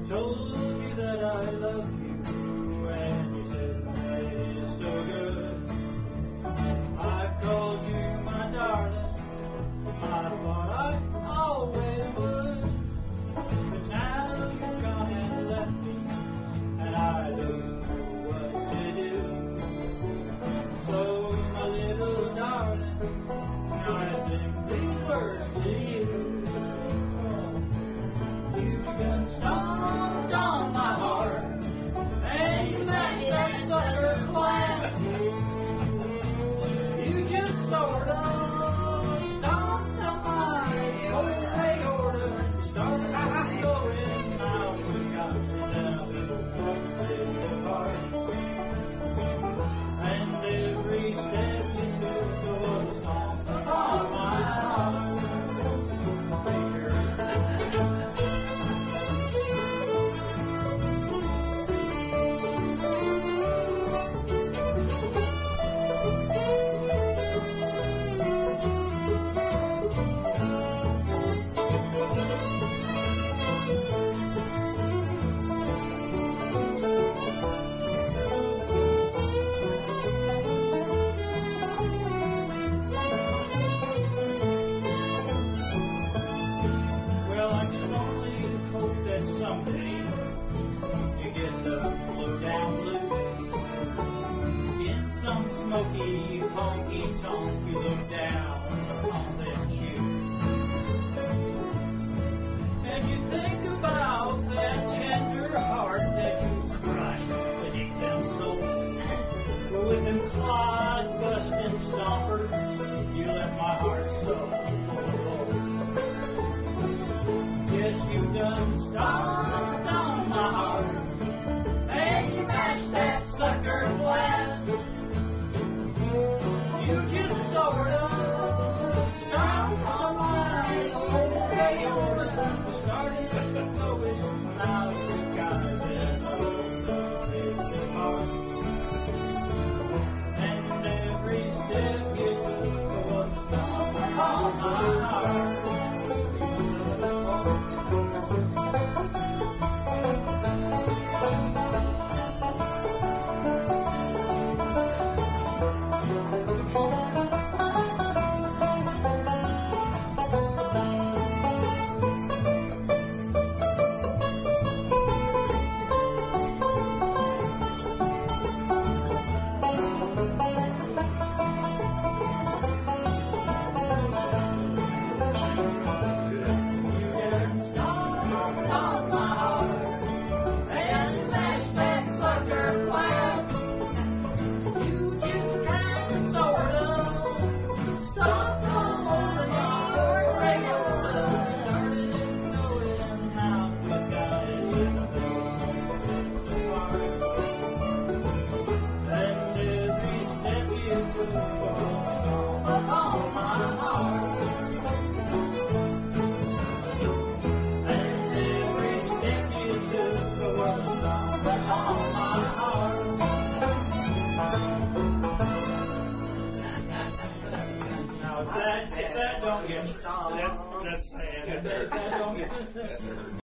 told you that I love you, and you said that it is so good. I called you my darling, I thought I always would. But now you're gone and left me, and I don't know what to do. So my little darling, now I sing these words to you. You done stomped on my heart, and you mashed that sucker flat. You just sort of stomped on my old aorta, started going out the guys and a little busted apart. And every step you took was a song upon my heart. Someday you get the low-down blues. In some smoky, honky-tonk, you look down on them shoes. And you think about that tender heart that you crushed beneath them soles. With them clod-busting stompers, you left my heart so full of holes. Yes, you done stomped on my heart, and you mashed that sucker flat. You just sort of stomped on my old aorta, started going out with guys in a busted heart. And every step you took was a stomp on my heart. If that don't get, that's sad. If that don't get.